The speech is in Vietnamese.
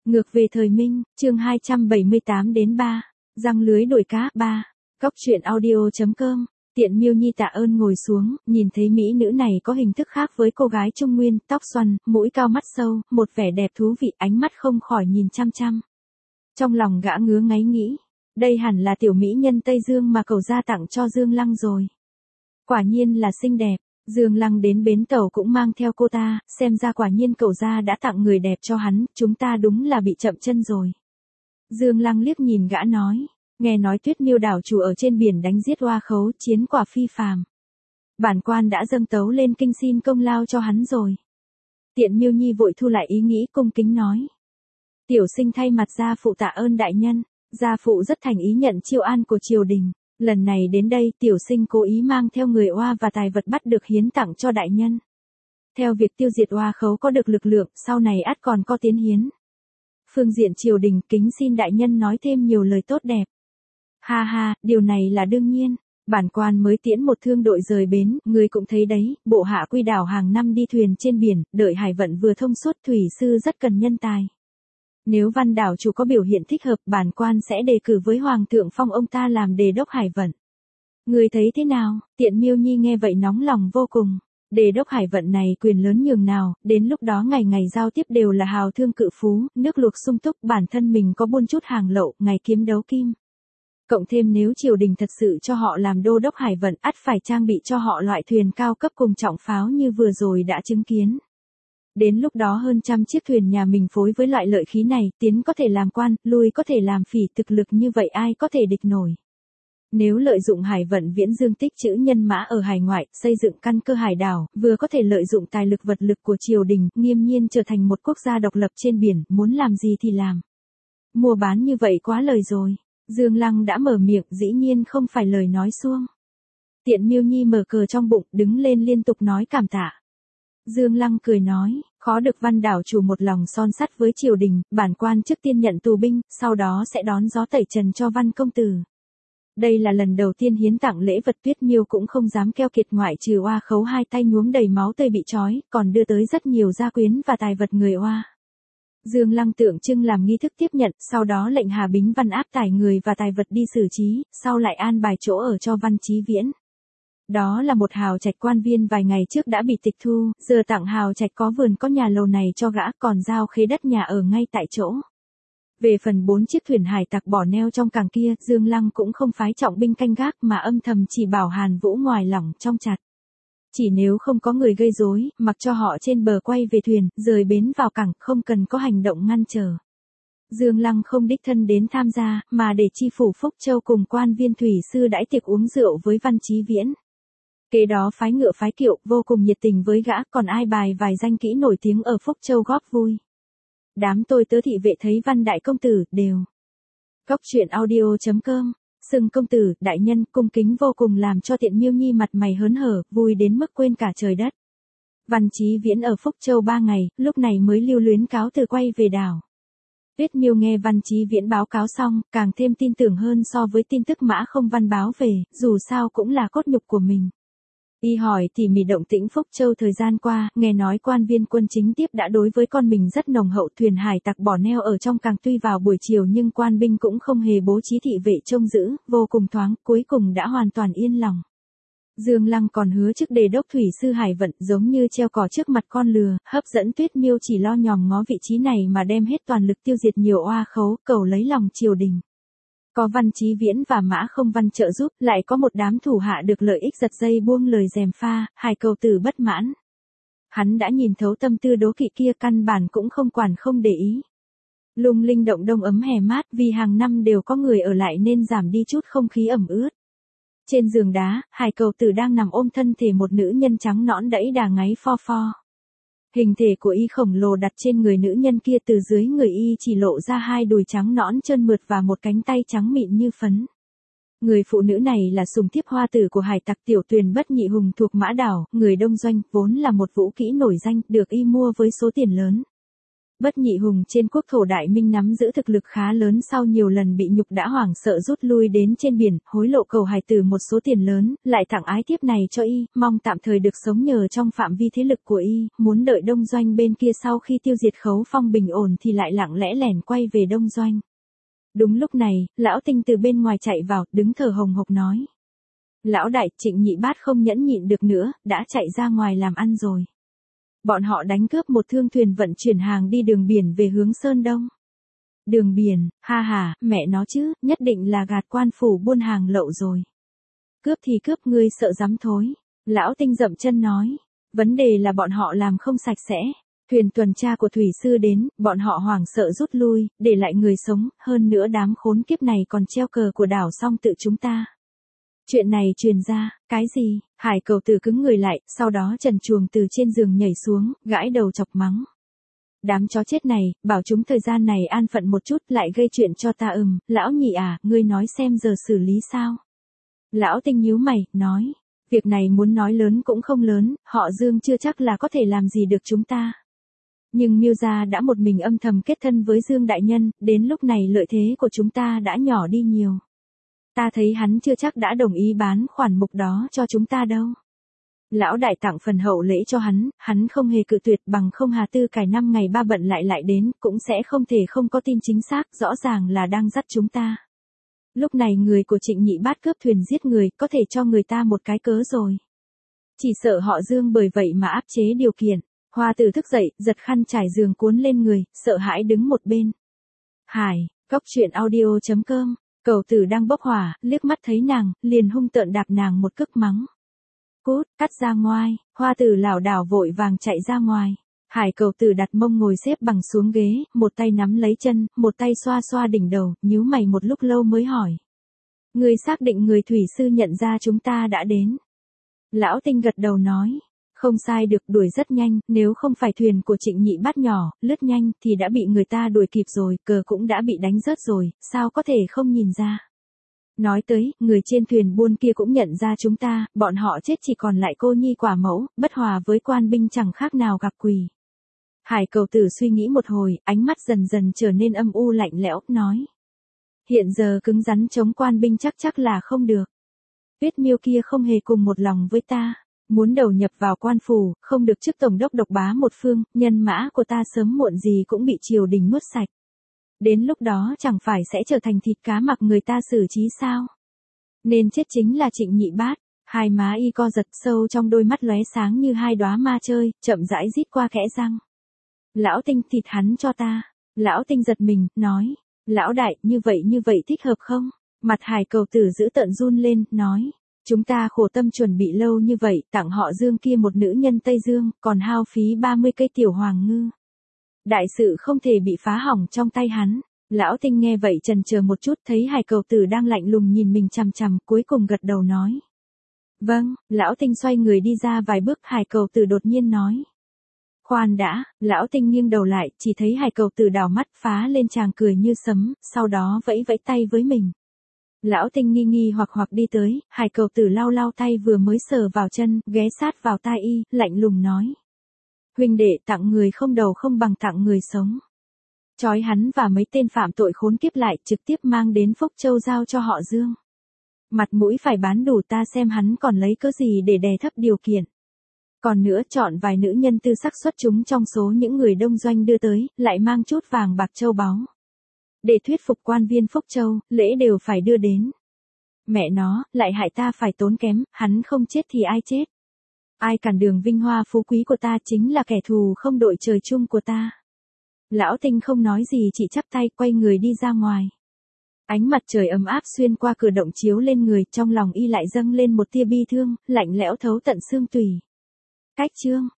Ngược về thời Minh, chương 278 đến 3. Răng lưới đuổi cá 3. Cóc truyện audio.com. Tiện Miêu Nhi tạ ơn ngồi xuống, nhìn thấy mỹ nữ này có hình thức khác với cô gái Trung Nguyên, tóc xoăn, mũi cao mắt sâu, một vẻ đẹp thú vị, ánh mắt không khỏi nhìn chăm chăm. Trong lòng gã ngứa ngáy nghĩ, đây hẳn là tiểu mỹ nhân Tây Dương mà cậu gia tặng cho Dương Lăng rồi. Quả nhiên là xinh đẹp. Dương Lăng đến bến tàu cũng mang theo cô ta, xem ra quả nhiên cậu gia đã tặng người đẹp cho hắn, chúng ta đúng là bị chậm chân rồi. Dương Lăng liếc nhìn gã nói, nghe nói Tuyết Miêu đảo chủ ở trên biển đánh giết oa khấu, chiến quả phi phàm. Bản quan đã dâng tấu lên kinh xin công lao cho hắn rồi. Tiện Miêu Nhi vội thu lại ý nghĩ cung kính nói. Tiểu sinh thay mặt gia phụ tạ ơn đại nhân, gia phụ rất thành ý nhận chiêu an của triều đình. Lần này đến đây tiểu sinh cố ý mang theo người oa và tài vật bắt được hiến tặng cho đại nhân. Theo việc tiêu diệt oa khấu có được lực lượng, sau này ắt còn có tiến hiến. Phương diện triều đình kính xin đại nhân nói thêm nhiều lời tốt đẹp. Ha ha, điều này là đương nhiên. Bản quan mới tiễn một thương đội rời bến, người cũng thấy đấy, bộ hạ quy đảo hàng năm đi thuyền trên biển, đợi hải vận vừa thông suốt thủy sư rất cần nhân tài. Nếu Văn đảo chủ có biểu hiện thích hợp, bản quan sẽ đề cử với Hoàng thượng phong ông ta làm đề đốc hải vận. Người thấy thế nào? Tiện Miêu Nhi nghe vậy nóng lòng vô cùng. Đề đốc hải vận này quyền lớn nhường nào, đến lúc đó ngày ngày giao tiếp đều là hào thương cự phú, nước luộc sung túc, bản thân mình có buôn chút hàng lậu, ngày kiếm đấu kim. Cộng thêm nếu triều đình thật sự cho họ làm đô đốc hải vận, ắt phải trang bị cho họ loại thuyền cao cấp cùng trọng pháo như vừa rồi đã chứng kiến. Đến lúc đó hơn trăm chiếc thuyền nhà mình phối với loại lợi khí này, tiến có thể làm quan, lui có thể làm phỉ, thực lực như vậy ai có thể địch nổi. Nếu lợi dụng hải vận viễn dương tích trữ nhân mã ở hải ngoại, xây dựng căn cơ hải đảo, vừa có thể lợi dụng tài lực vật lực của triều đình, nghiêm nhiên trở thành một quốc gia độc lập trên biển, muốn làm gì thì làm. Mua bán như vậy quá lời rồi. Dương Lăng đã mở miệng, dĩ nhiên không phải lời nói suông. Tiện Miêu Nhi mở cờ trong bụng, đứng lên liên tục nói cảm tạ. Dương Lăng cười nói, khó được Văn đảo chủ một lòng son sắt với triều đình, bản quan trước tiên nhận tù binh, sau đó sẽ đón gió tẩy trần cho Văn công tử. Đây là lần đầu tiên hiến tặng lễ vật, Tuyết Miêu cũng không dám keo kiệt, ngoại trừ oa khấu hai tay nhuốm đầy máu tươi bị trói, còn đưa tới rất nhiều gia quyến và tài vật người oa. Dương Lăng tượng trưng làm nghi thức tiếp nhận, sau đó lệnh Hà Bính Văn áp tải người và tài vật đi xử trí, sau lại an bài chỗ ở cho Văn Chí Viễn. Đó là một hào trạch quan viên vài ngày trước đã bị tịch thu, giờ tặng hào trạch có vườn có nhà lầu này cho gã, còn giao khế đất nhà ở ngay tại chỗ. Về phần 4 chiếc thuyền hải tặc bỏ neo trong cảng kia, Dương Lăng cũng không phái trọng binh canh gác mà âm thầm chỉ bảo Hàn Vũ ngoài lỏng trong chặt. Chỉ nếu không có người gây rối, mặc cho họ trên bờ quay về thuyền, rời bến vào cảng, không cần có hành động ngăn trở. Dương Lăng không đích thân đến tham gia, mà để chi phủ Phúc Châu cùng quan viên thủy sư đãi tiệc uống rượu với Văn Chí Viễn. Kế đó phái ngựa phái kiệu, vô cùng nhiệt tình với gã, còn ai bài vài danh kỹ nổi tiếng ở Phúc Châu góp vui. Đám tôi tớ thị vệ thấy Văn đại công tử, đều. Cóc truyện audio.com. Sừng công tử, đại nhân, cung kính vô cùng làm cho Tiện Miêu Nhi mặt mày hớn hở, vui đến mức quên cả trời đất. Văn Chí Viễn ở Phúc Châu 3 ngày, lúc này mới lưu luyến cáo từ quay về đảo. Tuyết Miêu nghe Văn Chí Viễn báo cáo xong, càng thêm tin tưởng hơn so với tin tức Mã Không Văn báo về, dù sao cũng là cốt nhục của mình. Y hỏi tỉ mỉ động tĩnh Phúc Châu thời gian qua, nghe nói quan viên quân chính tiếp đã đối với con mình rất nồng hậu, thuyền hải tặc bỏ neo ở trong cảng tuy vào buổi chiều nhưng quan binh cũng không hề bố trí thị vệ trông giữ, vô cùng thoáng, cuối cùng đã hoàn toàn yên lòng. Dương Lăng còn hứa trước đề đốc thủy sư hải vận, giống như treo cỏ trước mặt con lừa, hấp dẫn Tuyết Miêu chỉ lo nhòm ngó vị trí này mà đem hết toàn lực tiêu diệt nhiều oa khấu, cầu lấy lòng triều đình. Có Văn Chí Viễn và Mã Không Văn trợ giúp, lại có một đám thủ hạ được lợi ích giật dây buông lời gièm pha, Hải cầu tử bất mãn. Hắn đã nhìn thấu tâm tư đố kỵ kia, căn bản cũng không quản không để ý. Lung linh động đông ấm hè mát, vì hàng năm đều có người ở lại nên giảm đi chút không khí ẩm ướt. Trên giường đá, Hải cầu tử đang nằm ôm thân thể một nữ nhân trắng nõn đẫy đà ngáy pho pho. Hình thể của y khổng lồ đặt trên người nữ nhân kia, từ dưới người y chỉ lộ ra hai đùi trắng nõn trơn mượt và một cánh tay trắng mịn như phấn. Người phụ nữ này là sùng thiếp hoa tử của hải tặc Tiểu Tuyền Bất Nhị Hùng thuộc Mã Đảo, người đông doanh, vốn là một vũ kỹ nổi danh, được y mua với số tiền lớn. Bất Nhị Hùng trên quốc thổ Đại Minh nắm giữ thực lực khá lớn, sau nhiều lần bị nhục đã hoảng sợ rút lui đến trên biển, hối lộ cầu hài tử một số tiền lớn, lại tặng ái thiếp này cho y, mong tạm thời được sống nhờ trong phạm vi thế lực của y, muốn đợi Đông Doanh bên kia sau khi tiêu diệt Khấu Phong bình ổn thì lại lặng lẽ lẻn quay về Đông Doanh. Đúng lúc này, Lão Tinh từ bên ngoài chạy vào, đứng thở hồng hộc nói. Lão đại, Trịnh Nhị Bát không nhẫn nhịn được nữa, đã chạy ra ngoài làm ăn rồi. Bọn họ đánh cướp một thương thuyền vận chuyển hàng đi đường biển về hướng Sơn Đông. Đường biển, ha ha, mẹ nó chứ, nhất định là gạt quan phủ buôn hàng lậu rồi. Cướp thì cướp, ngươi sợ dám thối. Lão Tinh dậm chân nói. Vấn đề là bọn họ làm không sạch sẽ. Thuyền tuần tra của thủy sư đến, bọn họ hoảng sợ rút lui, để lại người sống, hơn nữa đám khốn kiếp này còn treo cờ của đảo Song Tự chúng ta. Chuyện này truyền ra, cái gì? Hải Cầu Tử cứng người lại, sau đó trần truồng từ trên giường nhảy xuống, gãi đầu chọc mắng. Đám chó chết này, bảo chúng thời gian này an phận một chút lại gây chuyện cho ta. Lão Nhị à, ngươi nói xem giờ xử lý sao? Lão Tinh nhíu mày, nói. Việc này muốn nói lớn cũng không lớn, họ Dương chưa chắc là có thể làm gì được chúng ta. Nhưng Miêu gia đã một mình âm thầm kết thân với Dương đại nhân, đến lúc này lợi thế của chúng ta đã nhỏ đi nhiều. Ta thấy hắn chưa chắc đã đồng ý bán khoản mục đó cho chúng ta đâu. Lão đại tặng phần hậu lễ cho hắn không hề cự tuyệt, bằng không Hà Tư Cải 5 ngày 3 bận lại đến, cũng sẽ không thể không có tin chính xác, rõ ràng là đang dắt chúng ta. Lúc này người của Trịnh Nhị Bát cướp thuyền giết người, có thể cho người ta một cái cớ rồi. Chỉ sợ họ Dương bởi vậy mà áp chế điều kiện. Hoa Tử thức dậy, giật khăn trải giường cuốn lên người, sợ hãi đứng một bên. Hải, Cốc Truyện Audio.com. Cầu Tử đang bốc hỏa, liếc mắt thấy nàng, liền hung tợn đạp nàng một cước mắng. Cút, cắt ra ngoài. Hoa Tử lảo đảo vội vàng chạy ra ngoài. Hải Cầu Tử đặt mông ngồi xếp bằng xuống ghế, một tay nắm lấy chân, một tay xoa xoa đỉnh đầu, nhíu mày một lúc lâu mới hỏi. Ngươi xác định người thủy sư nhận ra chúng ta đã đến. Lão Tinh gật đầu nói. Không sai được, đuổi rất nhanh, nếu không phải thuyền của Trịnh Nhị Bát nhỏ, lướt nhanh, thì đã bị người ta đuổi kịp rồi, cờ cũng đã bị đánh rớt rồi, sao có thể không nhìn ra. Nói tới, người trên thuyền buôn kia cũng nhận ra chúng ta, bọn họ chết chỉ còn lại cô nhi quả mẫu, bất hòa với quan binh chẳng khác nào gặp quỷ. Hải Cầu Tử suy nghĩ một hồi, ánh mắt dần dần trở nên âm u lạnh lẽo, nói. Hiện giờ cứng rắn chống quan binh chắc là không được. Tuyết Miêu kia không hề cùng một lòng với ta. Muốn đầu nhập vào quan phủ, không được chức tổng đốc độc bá một phương, nhân mã của ta sớm muộn gì cũng bị triều đình nuốt sạch. Đến lúc đó chẳng phải sẽ trở thành thịt cá mặc người ta xử trí sao? Nên chết chính là Trịnh Nhị Bát. Hai má y co giật, sâu trong đôi mắt lóe sáng như hai đóa ma chơi, chậm rãi rít qua kẽ răng. Lão Tinh, thịt hắn cho ta. Lão Tinh giật mình, nói. Lão đại, như vậy thích hợp không? Mặt Hải Cầu Tử giữ tợn run lên, nói. Chúng ta khổ tâm chuẩn bị lâu như vậy, tặng họ Dương kia một nữ nhân Tây Dương, còn hao phí 30 cây tiểu hoàng ngư. Đại sự không thể bị phá hỏng trong tay hắn. Lão Tinh nghe vậy chần chờ một chút, thấy Hải Cầu Tử đang lạnh lùng nhìn mình chằm chằm, cuối cùng gật đầu nói. Vâng. Lão Tinh xoay người đi ra vài bước, Hải Cầu Tử đột nhiên nói. Khoan đã. Lão Tinh nghiêng đầu lại, chỉ thấy Hải Cầu Tử đảo mắt phá lên tràng cười như sấm, sau đó vẫy vẫy tay với mình. Lão Tinh nghi hoặc đi tới, Hải Cầu Tử lau tay vừa mới sờ vào chân, ghé sát vào tai y, lạnh lùng nói. Huynh đệ, tặng người không đầu không bằng tặng người sống. Chói hắn và mấy tên phạm tội khốn kiếp lại, trực tiếp mang đến Phúc Châu giao cho họ Dương. Mặt mũi phải bán đủ, ta xem hắn còn lấy cớ gì để đè thấp điều kiện. Còn nữa, chọn vài nữ nhân tư sắc xuất chúng trong số những người Đông Doanh đưa tới, lại mang chút vàng bạc châu báu. Để thuyết phục quan viên Phúc Châu, lễ đều phải đưa đến. Mẹ nó, lại hại ta phải tốn kém, hắn không chết thì ai chết? Ai cản đường vinh hoa phú quý của ta chính là kẻ thù không đội trời chung của ta. Lão Tinh không nói gì, chỉ chắp tay quay người đi ra ngoài. Ánh mặt trời ấm áp xuyên qua cửa động chiếu lên người, trong lòng y lại dâng lên một tia bi thương, lạnh lẽo thấu tận xương tủy. Cách chương